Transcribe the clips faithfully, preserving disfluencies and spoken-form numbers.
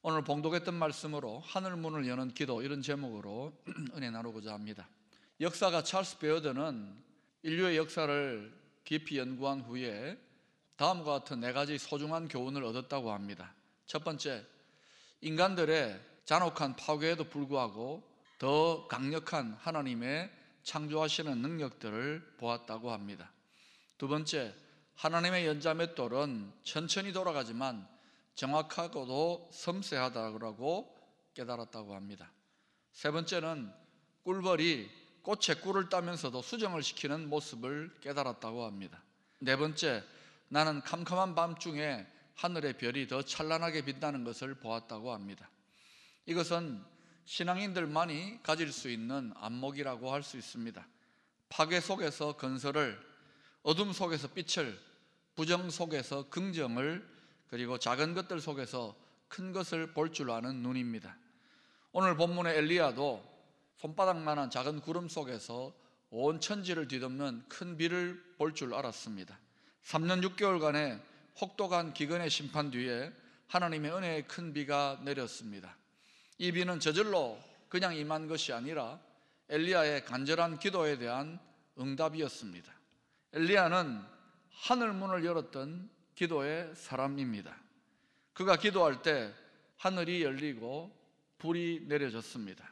오늘 봉독했던 말씀으로 하늘 문을 여는 기도, 이런 제목으로 은혜 나누고자 합니다. 역사가 찰스 베어드는 인류의 역사를 깊이 연구한 후에 다음과 같은 네 가지 소중한 교훈을 얻었다고 합니다. 첫 번째, 인간들의 잔혹한 파괴에도 불구하고 더 강력한 하나님의 창조하시는 능력들을 보았다고 합니다. 두 번째, 하나님의 연자맷돌은 천천히 돌아가지만 정확하고도 섬세하다고 깨달았다고 합니다. 세 번째는 꿀벌이 꽃에 꿀을 따면서도 수정을 시키는 모습을 깨달았다고 합니다. 네 번째, 나는 캄캄한 밤중에 하늘의 별이 더 찬란하게 빛나는 것을 보았다고 합니다. 이것은 신앙인들만이 가질 수 있는 안목이라고 할 수 있습니다. 파괴 속에서 건설을, 어둠 속에서 빛을, 부정 속에서 긍정을, 그리고 작은 것들 속에서 큰 것을 볼 줄 아는 눈입니다. 오늘 본문의 엘리야도 손바닥만한 작은 구름 속에서 온 천지를 뒤덮는 큰 비를 볼 줄 알았습니다. 삼 년 육 개월간의 혹독한 기근의 심판 뒤에 하나님의 은혜의 큰 비가 내렸습니다. 이 비는 저절로 그냥 임한 것이 아니라 엘리야의 간절한 기도에 대한 응답이었습니다. 엘리야는 하늘 문을 열었던 기도의 사람입니다. 그가 기도할 때 하늘이 열리고 불이 내려졌습니다.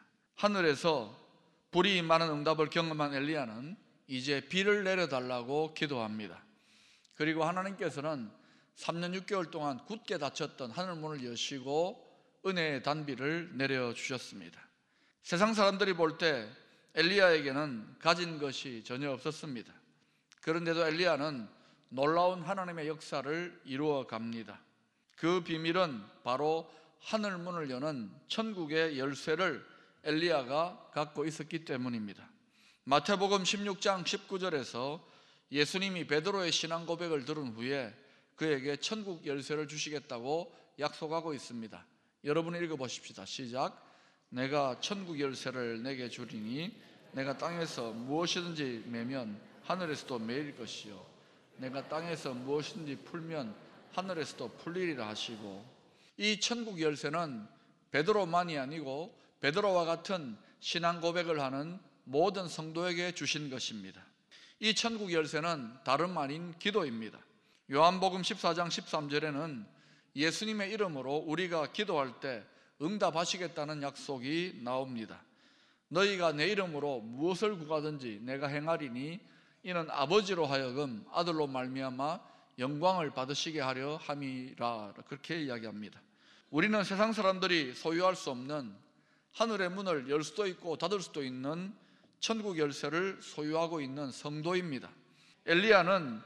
하늘에서 불이 임하는 응답을 경험한 엘리야는 이제 비를 내려달라고 기도합니다. 그리고 하나님께서는 삼 년 육 개월 동안 굳게 닫혔던 하늘 문을 여시고 은혜의 단비를 내려주셨습니다. 세상 사람들이 볼 때 엘리야에게는 가진 것이 전혀 없었습니다. 그런데도 엘리야는 놀라운 하나님의 역사를 이루어 갑니다. 그 비밀은 바로 하늘 문을 여는 천국의 열쇠를 엘리야가 갖고 있었기 때문입니다. 마태복음 십육 장 십구 절에서 예수님이 베드로의 신앙 고백을 들은 후에 그에게 천국 열쇠를 주시겠다고 약속하고 있습니다. 여러분 읽어보십시다. 시작. 내가 천국 열쇠를 내게 주리니 내가 땅에서 무엇이든지 매면 하늘에서도 매일 것이요 내가 땅에서 무엇이든지 풀면 하늘에서도 풀리리라 하시고, 이 천국 열쇠는 베드로만이 아니고 베드로와 같은 신앙 고백을 하는 모든 성도에게 주신 것입니다. 이 천국 열쇠는 다름 아닌 기도입니다. 요한복음 십사 장 십삼 절에는 예수님의 이름으로 우리가 기도할 때 응답하시겠다는 약속이 나옵니다. 너희가 내 이름으로 무엇을 구하든지 내가 행하리니 이는 아버지로 하여금 아들로 말미암아 영광을 받으시게 하려 함이라, 그렇게 이야기합니다. 우리는 세상 사람들이 소유할 수 없는 하늘의 문을 열 수도 있고 닫을 수도 있는 천국 열쇠를 소유하고 있는 성도입니다. 엘리야는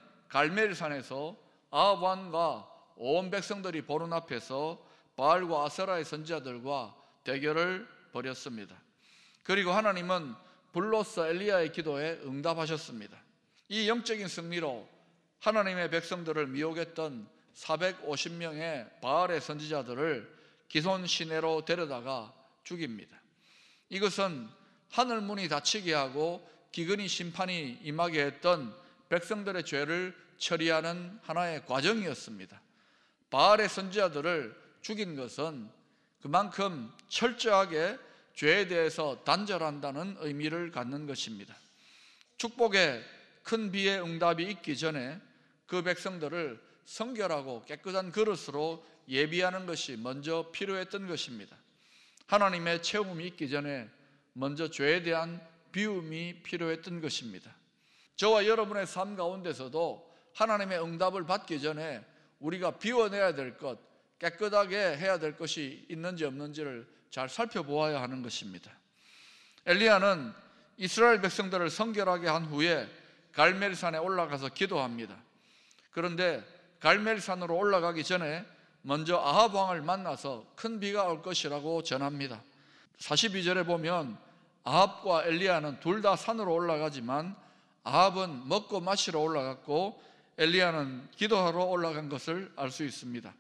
갈멜산에서 아합 왕과 온 백성들이 보는 앞에서 바알과 아세라의 선지자들과 대결을 벌였습니다. 그리고 하나님은 불로써 엘리야의 기도에 응답하셨습니다. 이 영적인 승리로 하나님의 백성들을 미혹했던 사백오십 명의 바알의 선지자들을 기손 시내로 데려다가 죽입니다. 이것은 하늘 문이 닫히게 하고 기근이 심판이 임하게 했던 백성들의 죄를 처리하는 하나의 과정이었습니다. 바알의 선지자들을 죽인 것은 그만큼 철저하게 죄에 대해서 단절한다는 의미를 갖는 것입니다. 축복의 큰 비의 응답이 있기 전에 그 백성들을 성결하고 깨끗한 그릇으로 예비하는 것이 먼저 필요했던 것입니다. 하나님의 채움이 있기 전에 먼저 죄에 대한 비움이 필요했던 것입니다. 저와 여러분의 삶 가운데서도 하나님의 응답을 받기 전에 우리가 비워내야 될 것, 깨끗하게 해야 될 것이 있는지 없는지를 잘 살펴보아야 하는 것입니다. 엘리야는 이스라엘 백성들을 성결하게 한 후에 갈멜산에 올라가서 기도합니다. 그런데 갈멜산으로 올라가기 전에 먼저 아합 왕을 만나서 큰 비가 올 것이라고 전합니다. 사십이 절에 보면 아합과 엘리야는 둘 다 산으로 올라가지만 아합은 먹고 마시러 올라갔고 엘리야는 기도하러 올라간 것을 알 수 있습니다.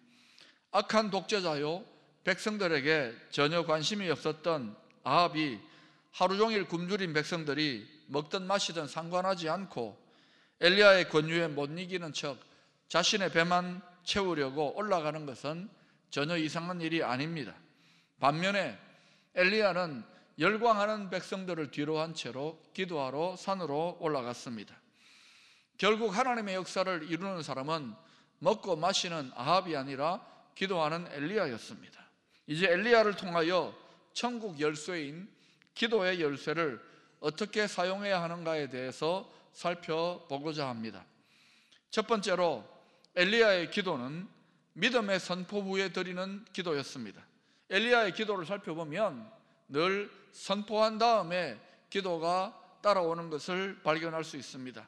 악한 독재자요, 백성들에게 전혀 관심이 없었던 아합이 하루 종일 굶주린 백성들이 먹든 마시든 상관하지 않고 엘리야의 권유에 못 이기는 척 자신의 배만 채우려고 올라가는 것은 전혀 이상한 일이 아닙니다. 반면에 엘리야는 열광하는 백성들을 뒤로 한 채로 기도하러 산으로 올라갔습니다. 결국 하나님의 역사를 이루는 사람은 먹고 마시는 아합이 아니라 기도하는 엘리야였습니다. 이제 엘리야를 통하여 천국 열쇠인 기도의 열쇠를 어떻게 사용해야 하는가에 대해서 살펴보고자 합니다. 첫 번째로 엘리야의 기도는 믿음의 선포 후에 드리는 기도였습니다. 엘리야의 기도를 살펴보면 늘 선포한 다음에 기도가 따라오는 것을 발견할 수 있습니다.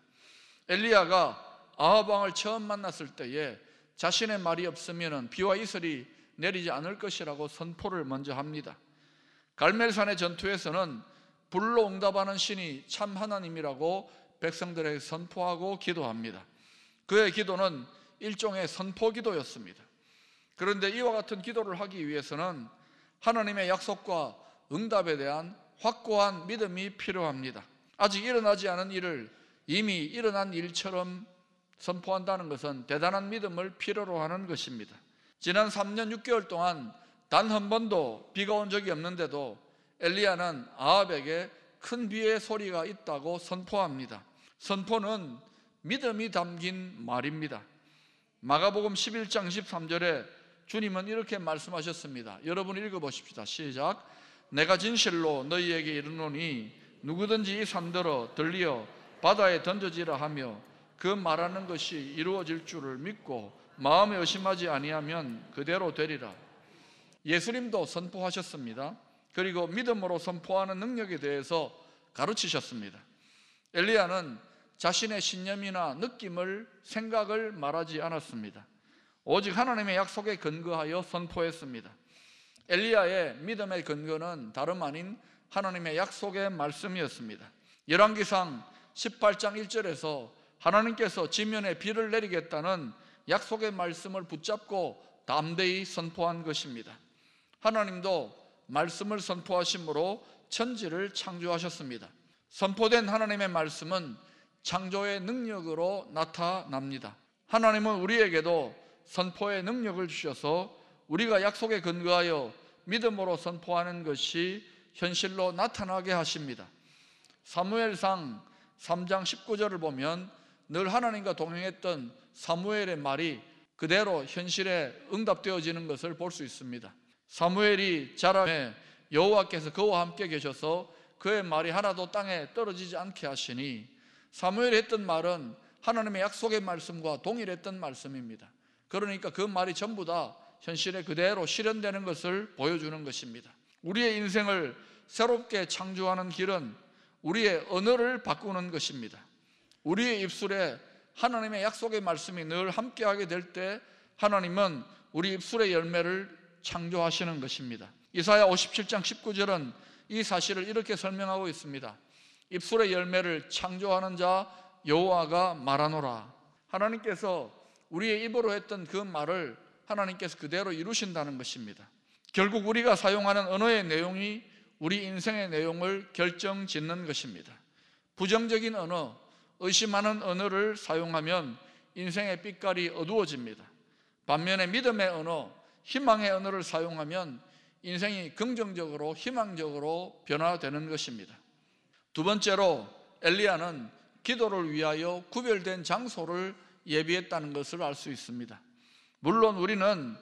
엘리야가 아합 왕을 처음 만났을 때에 자신의 말이 없으면 비와 이슬이 내리지 않을 것이라고 선포를 먼저 합니다. 갈멜산의 전투에서는 불로 응답하는 신이 참 하나님이라고 백성들에게 선포하고 기도합니다. 그의 기도는 일종의 선포 기도였습니다. 그런데 이와 같은 기도를 하기 위해서는 하나님의 약속과 응답에 대한 확고한 믿음이 필요합니다. 아직 일어나지 않은 일을 이미 일어난 일처럼 선포한다는 것은 대단한 믿음을 필요로 하는 것입니다. 지난 삼 년 육 개월 동안 단 한 번도 비가 온 적이 없는데도 엘리야는 아합에게 큰 비의 소리가 있다고 선포합니다. 선포는 믿음이 담긴 말입니다. 마가복음 십일 장 십삼 절에 주님은 이렇게 말씀하셨습니다. 여러분 읽어보십시다. 시작. 내가 진실로 너희에게 이르노니 누구든지 이 산더러 들리어 바다에 던져지라 하며 그 말하는 것이 이루어질 줄을 믿고 마음에 의심하지 아니하면 그대로 되리라. 예수님도 선포하셨습니다. 그리고 믿음으로 선포하는 능력에 대해서 가르치셨습니다. 엘리야는 자신의 신념이나 느낌을, 생각을 말하지 않았습니다. 오직 하나님의 약속에 근거하여 선포했습니다. 엘리야의 믿음의 근거는 다름 아닌 하나님의 약속의 말씀이었습니다. 열왕기상 십팔 장 일 절에서 하나님께서 지면에 비를 내리겠다는 약속의 말씀을 붙잡고 담대히 선포한 것입니다. 하나님도 말씀을 선포하심으로 천지를 창조하셨습니다. 선포된 하나님의 말씀은 창조의 능력으로 나타납니다. 하나님은 우리에게도 선포의 능력을 주셔서 우리가 약속에 근거하여 믿음으로 선포하는 것이 현실로 나타나게 하십니다. 사무엘상 삼 장 십구 절을 보면 늘 하나님과 동행했던 사무엘의 말이 그대로 현실에 응답되어지는 것을 볼 수 있습니다. 사무엘이 자라매 여호와께서 그와 함께 계셔서 그의 말이 하나도 땅에 떨어지지 않게 하시니, 사무엘이 했던 말은 하나님의 약속의 말씀과 동일했던 말씀입니다. 그러니까 그 말이 전부 다 현실에 그대로 실현되는 것을 보여주는 것입니다. 우리의 인생을 새롭게 창조하는 길은 우리의 언어를 바꾸는 것입니다. 우리의 입술에 하나님의 약속의 말씀이 늘 함께하게 될 때 하나님은 우리 입술의 열매를 창조하시는 것입니다. 이사야 오십칠 장 십구 절은 이 사실을 이렇게 설명하고 있습니다. 입술의 열매를 창조하는 자 여호와가 말하노라. 하나님께서 우리의 입으로 했던 그 말을 하나님께서 그대로 이루신다는 것입니다. 결국 우리가 사용하는 언어의 내용이 우리 인생의 내용을 결정짓는 것입니다. 부정적인 언어, 의심하는 언어를 사용하면 인생의 빛깔이 어두워집니다. 반면에 믿음의 언어, 희망의 언어를 사용하면 인생이 긍정적으로 희망적으로 변화되는 것입니다. 두 번째로 엘리야는 기도를 위하여 구별된 장소를 예비했다는 것을 알 수 있습니다. 물론 우리는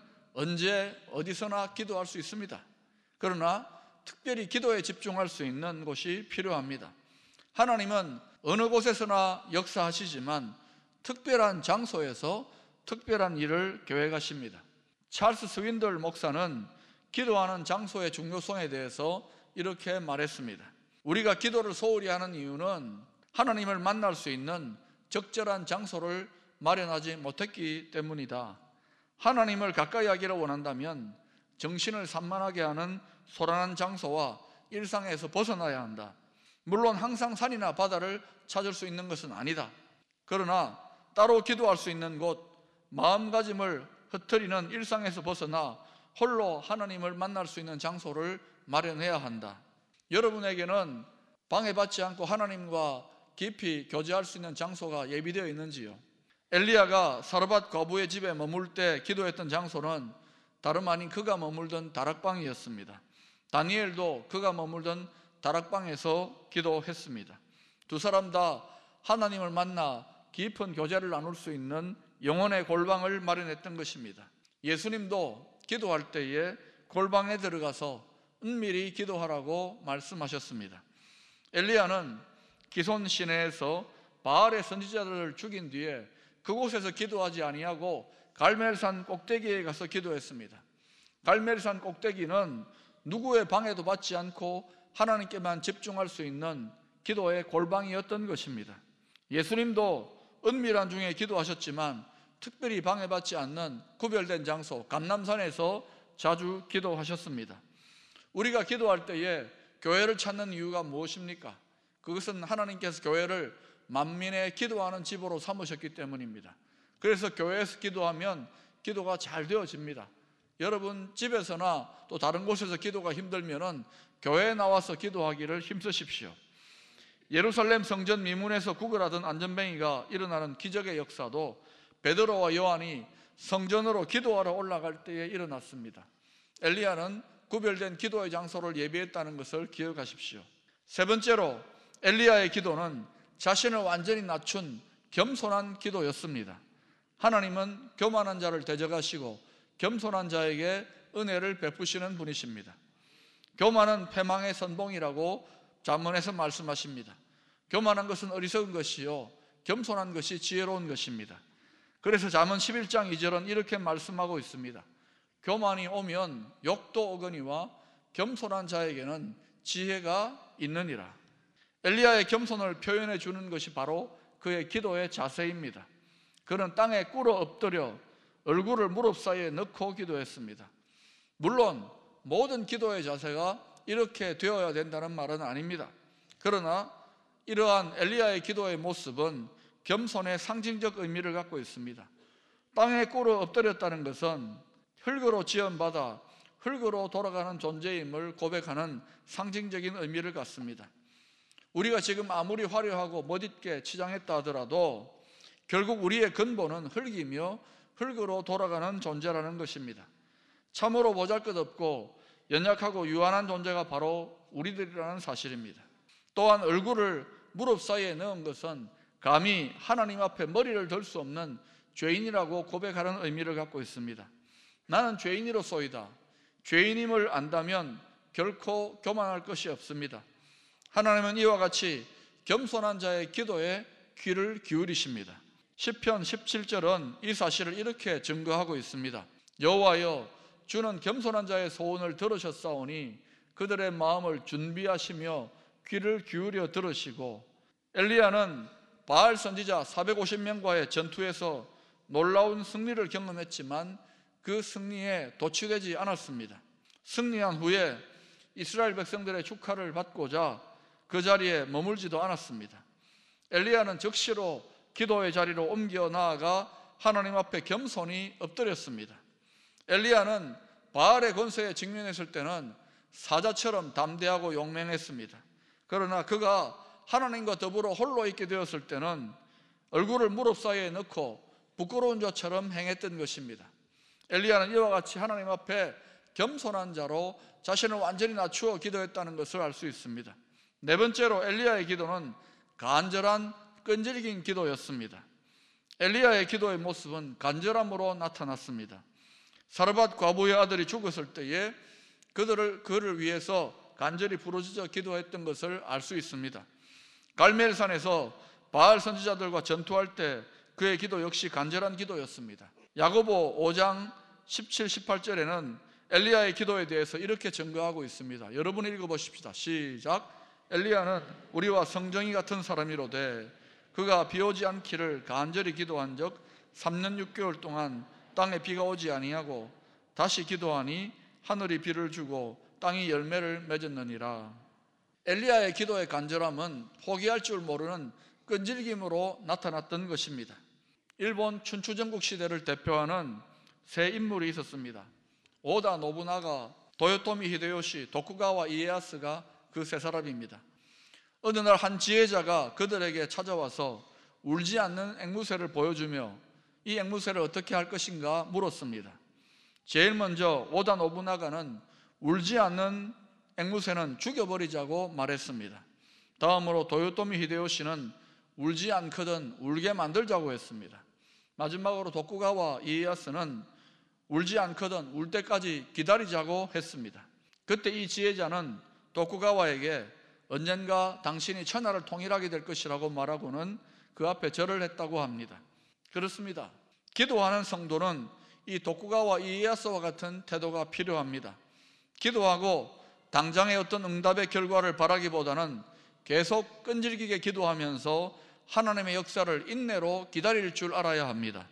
언제 어디서나 기도할 수 있습니다. 그러나 특별히 기도에 집중할 수 있는 곳이 필요합니다. 하나님은 어느 곳에서나 역사하시지만 특별한 장소에서 특별한 일을 계획하십니다. 찰스 스윈들 목사는 기도하는 장소의 중요성에 대해서 이렇게 말했습니다. 우리가 기도를 소홀히 하는 이유는 하나님을 만날 수 있는 적절한 장소를 마련하지 못했기 때문이다. 하나님을 가까이 하기를 원한다면 정신을 산만하게 하는 소란한 장소와 일상에서 벗어나야 한다. 물론 항상 산이나 바다를 찾을 수 있는 것은 아니다. 그러나 따로 기도할 수 있는 곳, 마음가짐을 흩트리는 일상에서 벗어나 홀로 하나님을 만날 수 있는 장소를 마련해야 한다. 여러분에게는 방해받지 않고 하나님과 깊이 교제할 수 있는 장소가 예비되어 있는지요? 엘리야가 사르밧 과부의 집에 머물 때 기도했던 장소는 다름 아닌 그가 머물던 다락방이었습니다. 다니엘도 그가 머물던 다락방에서 기도했습니다. 두 사람 다 하나님을 만나 깊은 교제를 나눌 수 있는 영혼의 골방을 마련했던 것입니다. 예수님도 기도할 때에 골방에 들어가서 은밀히 기도하라고 말씀하셨습니다. 엘리야는 기손 시내에서 바알의 선지자들을 죽인 뒤에 그곳에서 기도하지 아니하고 갈멜산 꼭대기에 가서 기도했습니다. 갈멜산 꼭대기는 누구의 방해도 받지 않고 하나님께만 집중할 수 있는 기도의 골방이었던 것입니다. 예수님도 은밀한 중에 기도하셨지만 특별히 방해받지 않는 구별된 장소 감람산에서 자주 기도하셨습니다. 우리가 기도할 때에 교회를 찾는 이유가 무엇입니까? 그것은 하나님께서 교회를 만민의 기도하는 집으로 삼으셨기 때문입니다. 그래서 교회에서 기도하면 기도가 잘 되어집니다. 여러분 집에서나 또 다른 곳에서 기도가 힘들면은 교회에 나와서 기도하기를 힘쓰십시오. 예루살렘 성전 미문에서 구걸하던 안전뱅이가 일어나는 기적의 역사도 베드로와 요한이 성전으로 기도하러 올라갈 때에 일어났습니다. 엘리야는 구별된 기도의 장소를 예비했다는 것을 기억하십시오. 세 번째로 엘리야의 기도는 자신을 완전히 낮춘 겸손한 기도였습니다. 하나님은 교만한 자를 대적하시고 겸손한 자에게 은혜를 베푸시는 분이십니다. 교만은 패망의 선봉이라고 잠언에서 말씀하십니다. 교만한 것은 어리석은 것이요 겸손한 것이 지혜로운 것입니다. 그래서 잠언 십일 장 이 절은 이렇게 말씀하고 있습니다. 교만이 오면 욕도 오거니와 겸손한 자에게는 지혜가 있느니라. 엘리야의 겸손을 표현해 주는 것이 바로 그의 기도의 자세입니다. 그는 땅에 꿇어 엎드려 얼굴을 무릎 사이에 넣고 기도했습니다. 물론 모든 기도의 자세가 이렇게 되어야 된다는 말은 아닙니다. 그러나 이러한 엘리야의 기도의 모습은 겸손의 상징적 의미를 갖고 있습니다. 땅에 꿇어 엎드렸다는 것은 흙으로 지음받아 흙으로 돌아가는 존재임을 고백하는 상징적인 의미를 갖습니다. 우리가 지금 아무리 화려하고 멋있게 치장했다 하더라도 결국 우리의 근본은 흙이며 흙으로 돌아가는 존재라는 것입니다. 참으로 보잘것없고 연약하고 유한한 존재가 바로 우리들이라는 사실입니다. 또한 얼굴을 무릎 사이에 넣은 것은 감히 하나님 앞에 머리를 들 수 없는 죄인이라고 고백하는 의미를 갖고 있습니다. 나는 죄인이로소이다. 죄인임을 안다면 결코 교만할 것이 없습니다. 하나님은 이와 같이 겸손한 자의 기도에 귀를 기울이십니다. 시편 십칠 절은 이 사실을 이렇게 증거하고 있습니다. 여호와여, 주는 겸손한 자의 소원을 들으셨사오니 그들의 마음을 준비하시며 귀를 기울여 들으시고. 엘리야는 바알 선지자 사백오십 명과의 전투에서 놀라운 승리를 경험했지만 그 승리에 도취되지 않았습니다. 승리한 후에 이스라엘 백성들의 축하를 받고자 그 자리에 머물지도 않았습니다. 엘리야는 즉시로 기도의 자리로 옮겨 나아가 하나님 앞에 겸손히 엎드렸습니다. 엘리야는 바알의 권세에 직면했을 때는 사자처럼 담대하고 용맹했습니다. 그러나 그가 하나님과 더불어 홀로 있게 되었을 때는 얼굴을 무릎 사이에 넣고 부끄러운 자처럼 행했던 것입니다. 엘리야는 이와 같이 하나님 앞에 겸손한 자로 자신을 완전히 낮추어 기도했다는 것을 알 수 있습니다. 네 번째로 엘리야의 기도는 간절한 끈질긴 기도였습니다. 엘리야의 기도의 모습은 간절함으로 나타났습니다. 사르밧 과부의 아들이 죽었을 때에 그들을 그를 위해서 간절히 부르짖어 기도했던 것을 알 수 있습니다. 갈멜산에서 바알 선지자들과 전투할 때 그의 기도 역시 간절한 기도였습니다. 야고보 오 장 십칠, 십팔 절에는 엘리야의 기도에 대해서 이렇게 증거하고 있습니다. 여러분 읽어보십시다. 시작. 엘리야는 우리와 성정이 같은 사람이로되 그가 비 오지 않기를 간절히 기도한 적 삼 년 육 개월 동안 땅에 비가 오지 아니하고 다시 기도하니 하늘이 비를 주고 땅이 열매를 맺었느니라. 엘리야의 기도의 간절함은 포기할 줄 모르는 끈질김으로 나타났던 것입니다. 일본 춘추전국 시대를 대표하는 세 인물이 있었습니다. 오다 노부나가, 도요토미 히데요시, 도쿠가와 이에야스가 그 세 사람입니다. 어느 날 한 지혜자가 그들에게 찾아와서 울지 않는 앵무새를 보여주며 이 앵무새를 어떻게 할 것인가 물었습니다. 제일 먼저 오다 노부나가는 울지 않는 앵무새는 죽여버리자고 말했습니다. 다음으로 도요토미 히데요시는 울지 않거든 울게 만들자고 했습니다. 마지막으로 도쿠가와 이에야스는 울지 않거든 울 때까지 기다리자고 했습니다. 그때 이 지혜자는 도쿠가와에게 언젠가 당신이 천하를 통일하게 될 것이라고 말하고는 그 앞에 절을 했다고 합니다. 그렇습니다. 기도하는 성도는 이 도쿠가와 이에야스와 같은 태도가 필요합니다. 기도하고 당장의 어떤 응답의 결과를 바라기보다는 계속 끈질기게 기도하면서 하나님의 역사를 인내로 기다릴 줄 알아야 합니다.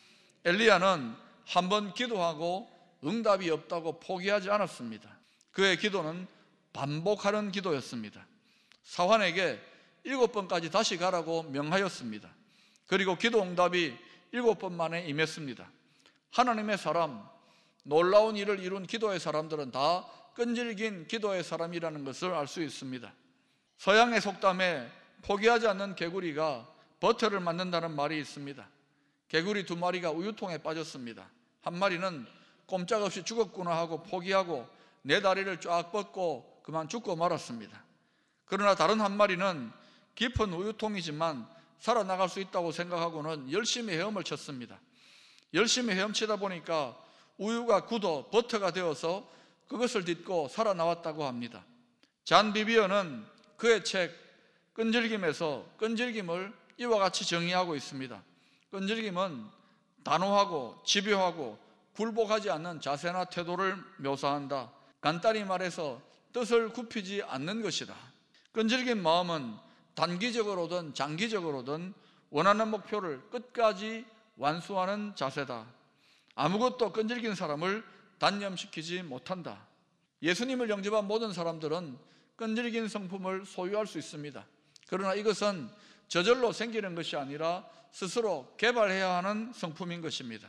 엘리야는 한 번 기도하고 응답이 없다고 포기하지 않았습니다. 그의 기도는 반복하는 기도였습니다. 사환에게 일곱 번까지 다시 가라고 명하였습니다. 그리고 기도 응답이 일곱 번 만에 임했습니다. 하나님의 사람, 놀라운 일을 이룬 기도의 사람들은 다 끈질긴 기도의 사람이라는 것을 알 수 있습니다. 서양의 속담에 포기하지 않는 개구리가 버터를 만든다는 말이 있습니다. 개구리 두 마리가 우유통에 빠졌습니다. 한 마리는 꼼짝없이 죽었구나 하고 포기하고 네 다리를 쫙 뻗고 그만 죽고 말았습니다. 그러나 다른 한 마리는 깊은 우유통이지만 살아나갈 수 있다고 생각하고는 열심히 헤엄을 쳤습니다. 열심히 헤엄치다 보니까 우유가 굳어 버터가 되어서 그것을 딛고 살아나왔다고 합니다. 잔 비비어는 그의 책 끈질김에서 끈질김을 이와 같이 정의하고 있습니다. 끈질김은 단호하고 집요하고 굴복하지 않는 자세나 태도를 묘사한다. 간단히 말해서 뜻을 굽히지 않는 것이다. 끈질긴 마음은 단기적으로든 장기적으로든 원하는 목표를 끝까지 완수하는 자세다. 아무것도 끈질긴 사람을 단념시키지 못한다. 예수님을 영접한 모든 사람들은 끈질긴 성품을 소유할 수 있습니다. 그러나 이것은 저절로 생기는 것이 아니라 스스로 개발해야 하는 성품인 것입니다.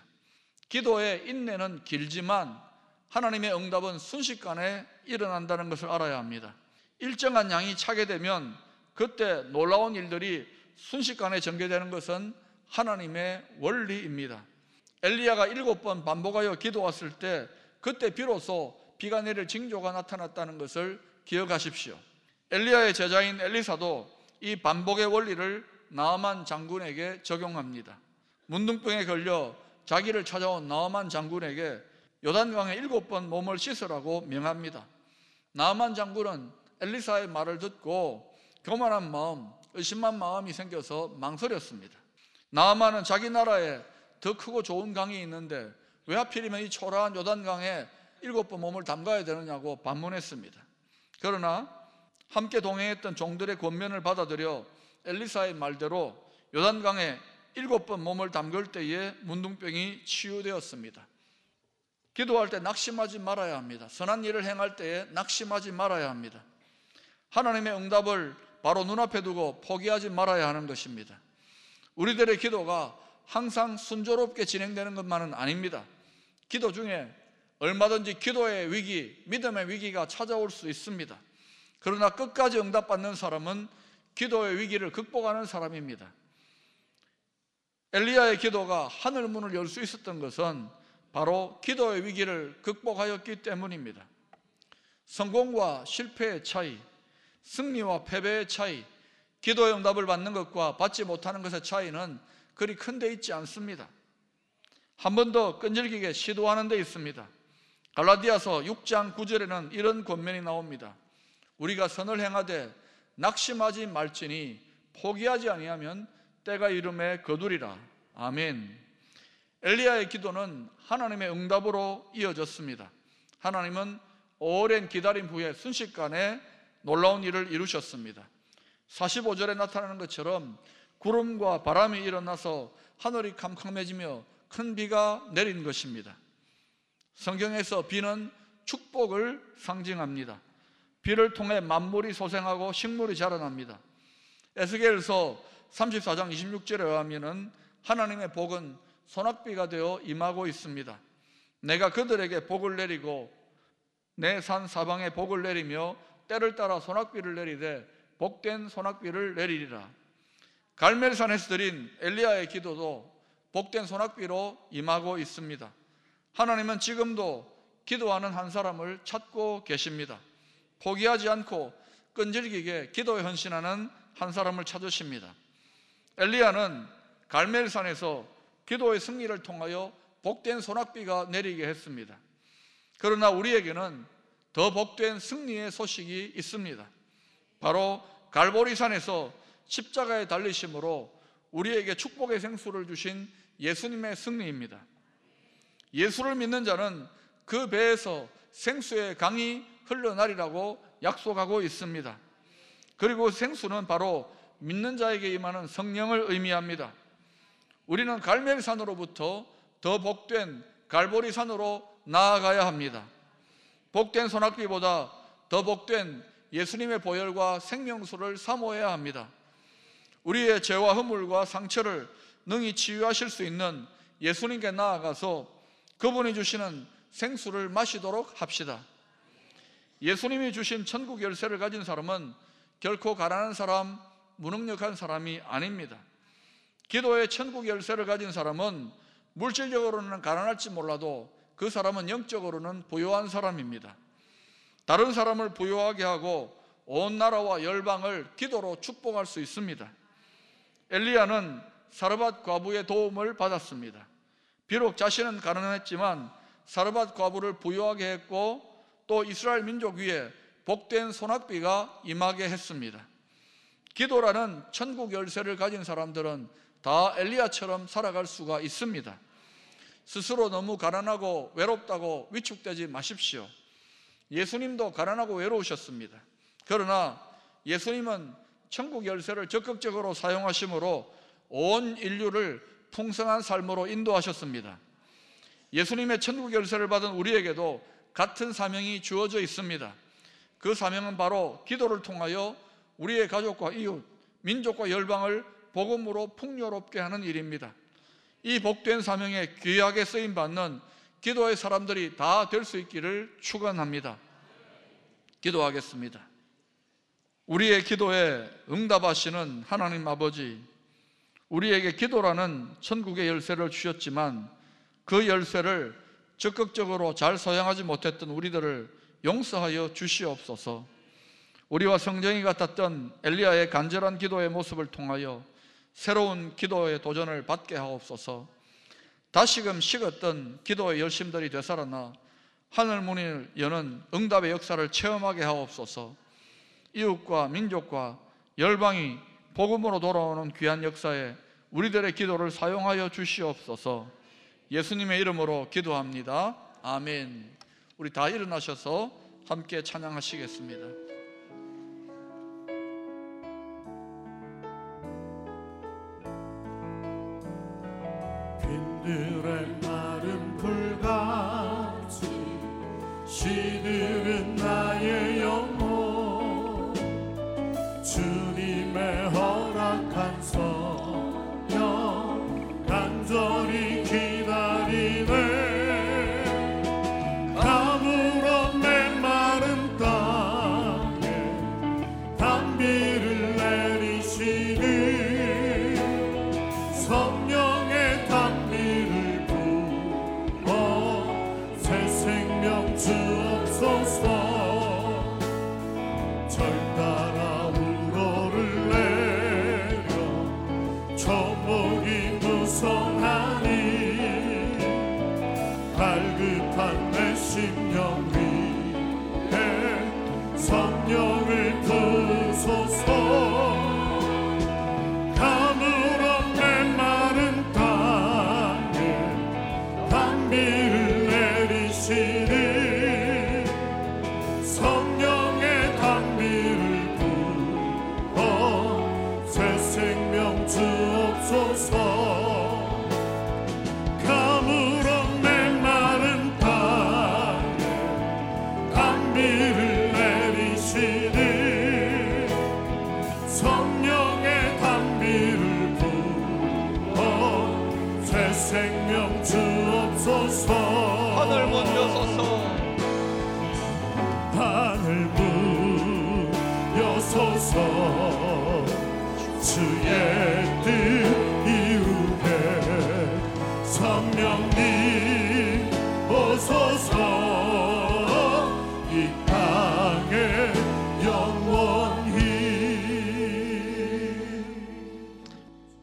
기도의 인내는 길지만 하나님의 응답은 순식간에 일어난다는 것을 알아야 합니다. 일정한 양이 차게 되면 그때 놀라운 일들이 순식간에 전개되는 것은 하나님의 원리입니다. 엘리야가 일곱 번 반복하여 기도했을 때 그때 비로소 비가 내릴 징조가 나타났다는 것을 기억하십시오. 엘리야의 제자인 엘리사도 이 반복의 원리를 나아만 장군에게 적용합니다. 문둥병에 걸려 자기를 찾아온 나아만 장군에게 요단강에 일곱 번 몸을 씻으라고 명합니다. 나아만 장군은 엘리사의 말을 듣고 교만한 마음, 의심한 마음이 생겨서 망설였습니다. 나아만은 자기 나라에 더 크고 좋은 강이 있는데 왜 하필이면 이 초라한 요단강에 일곱 번 몸을 담가야 되느냐고 반문했습니다. 그러나 함께 동행했던 종들의 권면을 받아들여 엘리사의 말대로 요단강에 일곱 번 몸을 담글 때에 문둥병이 치유되었습니다. 기도할 때 낙심하지 말아야 합니다. 선한 일을 행할 때에 낙심하지 말아야 합니다. 하나님의 응답을 바로 눈앞에 두고 포기하지 말아야 하는 것입니다. 우리들의 기도가 항상 순조롭게 진행되는 것만은 아닙니다. 기도 중에 얼마든지 기도의 위기, 믿음의 위기가 찾아올 수 있습니다. 그러나 끝까지 응답받는 사람은 기도의 위기를 극복하는 사람입니다. 엘리야의 기도가 하늘 문을 열 수 있었던 것은 바로 기도의 위기를 극복하였기 때문입니다. 성공과 실패의 차이, 승리와 패배의 차이, 기도의 응답을 받는 것과 받지 못하는 것의 차이는 그리 큰 데 있지 않습니다. 한 번 더 끈질기게 시도하는 데 있습니다. 갈라디아서 육 장 구 절에는 이런 권면이 나옵니다. 우리가 선을 행하되 낙심하지 말지니 포기하지 아니하면 때가 이름에 거두리라. 아멘. 엘리야의 기도는 하나님의 응답으로 이어졌습니다. 하나님은 오랜 기다림 후에 순식간에 놀라운 일을 이루셨습니다. 사십오 절에 나타나는 것처럼 구름과 바람이 일어나서 하늘이 캄캄해지며 큰 비가 내린 것입니다. 성경에서 비는 축복을 상징합니다. 비를 통해 만물이 소생하고 식물이 자라납니다. 에스겔서 삼십사 장 이십육 절에 의하면 하나님의 복은 소낙비가 되어 임하고 있습니다. 내가 그들에게 복을 내리고 내 산 사방에 복을 내리며 때를 따라 소낙비를 내리되 복된 소낙비를 내리리라. 갈멜산에서 드린 엘리야의 기도도 복된 소낙비로 임하고 있습니다. 하나님은 지금도 기도하는 한 사람을 찾고 계십니다. 포기하지 않고 끈질기게 기도에 헌신하는 한 사람을 찾으십니다. 엘리야는 갈멜산에서 기도의 승리를 통하여 복된 소낙비가 내리게 했습니다. 그러나 우리에게는 더 복된 승리의 소식이 있습니다. 바로 갈보리산에서 십자가에 달리심으로 우리에게 축복의 생수를 주신 예수님의 승리입니다. 예수를 믿는 자는 그 배에서 생수의 강이 흘러나리라고 약속하고 있습니다. 그리고 생수는 바로 믿는 자에게 임하는 성령을 의미합니다. 우리는 갈멜산으로부터 더 복된 갈보리산으로 나아가야 합니다. 복된 소낙비보다 더 복된 예수님의 보혈과 생명수를 사모해야 합니다. 우리의 죄와 허물과 상처를 능히 치유하실 수 있는 예수님께 나아가서 그분이 주시는 생수를 마시도록 합시다. 예수님이 주신 천국 열쇠를 가진 사람은 결코 가난한 사람, 무능력한 사람이 아닙니다. 기도의 천국 열쇠를 가진 사람은 물질적으로는 가난할지 몰라도 그 사람은 영적으로는 부유한 사람입니다. 다른 사람을 부유하게 하고 온 나라와 열방을 기도로 축복할 수 있습니다. 엘리야는 사르밧 과부의 도움을 받았습니다. 비록 자신은 가난했지만 사르밧 과부를 부유하게 했고 또 이스라엘 민족 위에 복된 소낙비가 임하게 했습니다. 기도라는 천국 열쇠를 가진 사람들은 다 엘리야처럼 살아갈 수가 있습니다. 스스로 너무 가난하고 외롭다고 위축되지 마십시오. 예수님도 가난하고 외로우셨습니다. 그러나 예수님은 천국 열쇠를 적극적으로 사용하심으로 온 인류를 풍성한 삶으로 인도하셨습니다. 예수님의 천국 열쇠를 받은 우리에게도 같은 사명이 주어져 있습니다. 그 사명은 바로 기도를 통하여 우리의 가족과 이웃, 민족과 열방을 복음으로 풍요롭게 하는 일입니다. 이 복된 사명에 귀하게 쓰임받는 기도의 사람들이 다 될 수 있기를 축원합니다. 기도하겠습니다. 우리의 기도에 응답하시는 하나님 아버지, 우리에게 기도라는 천국의 열쇠를 주셨지만 그 열쇠를 적극적으로 잘 사용하지 못했던 우리들을 용서하여 주시옵소서. 우리와 성정이 같았던 엘리야의 간절한 기도의 모습을 통하여 새로운 기도의 도전을 받게 하옵소서. 다시금 식었던 기도의 열심들이 되살아나 하늘 문을 여는 응답의 역사를 체험하게 하옵소서. 이웃과 민족과 열방이 복음으로 돌아오는 귀한 역사에 우리들의 기도를 사용하여 주시옵소서. 예수님의 이름으로 기도합니다. 아멘. 우리 다 일어나셔서 함께 찬양하시겠습니다. 빈들의 마른 풀같이 시들은 나의 영혼, 주님의 허락한 성령 간절히 기다리네. 가물어 메마른 땅에 단비를 내리시는 성령의 단비를 부어 새 생명 주옵소서. 절 따라 우러를 내려 초목이 무성하니 갈급한 내 심령 위에 성령을 부소서. 가물어 메마른 땅에 단비를 내리시니 성령의 단비를 부어 새 생명 주옵소서. 가물어 메마른 땅에 단비를 내리시니 성령의 단비를 부어 새 생명 주옵소서. 하늘 문 여소서. 하늘 문 여소서. 주의 뜻 이루게 성령님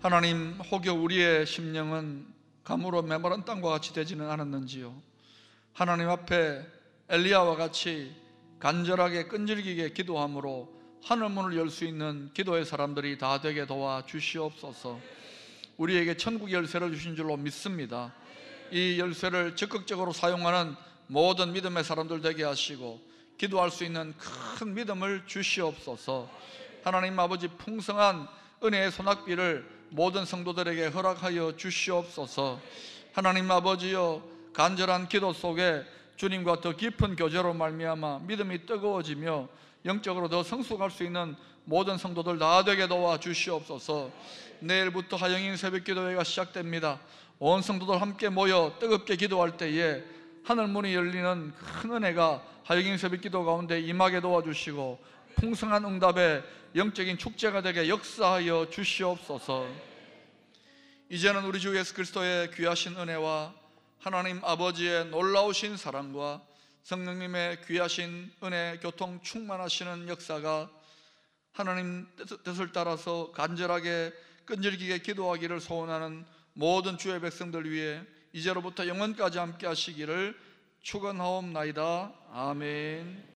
하나님, 혹여 우리의 심령은 가무로 메마른 땅과 같이 되지는 않았는지요? 하나님 앞에 엘리야와 같이 간절하게 끈질기게 기도함으로 하늘문을 열 수 있는 기도의 사람들이 다 되게 도와 주시옵소서. 우리에게 천국 열쇠를 주신 줄로 믿습니다. 이 열쇠를 적극적으로 사용하는 모든 믿음의 사람들 되게 하시고 기도할 수 있는 큰 믿음을 주시옵소서. 하나님 아버지, 풍성한 은혜의 소낙비를 모든 성도들에게 허락하여 주시옵소서. 하나님 아버지여, 간절한 기도 속에 주님과 더 깊은 교제로 말미암아 믿음이 뜨거워지며 영적으로 더 성숙할 수 있는 모든 성도들 다 되게 도와 주시옵소서. 내일부터 하영인 새벽기도회가 시작됩니다. 온 성도들 함께 모여 뜨겁게 기도할 때에 하늘문이 열리는 큰 은혜가 하영인 새벽기도 가운데 임하게 도와주시고 풍성한 응답의 영적인 축제가 되게 역사하여 주시옵소서. 이제는 우리 주 예수 그리스도의 귀하신 은혜와 하나님 아버지의 놀라우신 사랑과 성령님의 귀하신 은혜 교통 충만하시는 역사가 하나님 뜻을 따라서 간절하게 끈질기게 기도하기를 소원하는 모든 주의 백성들 위해 이제로부터 영원까지 함께 하시기를 축원하옵나이다. 아멘.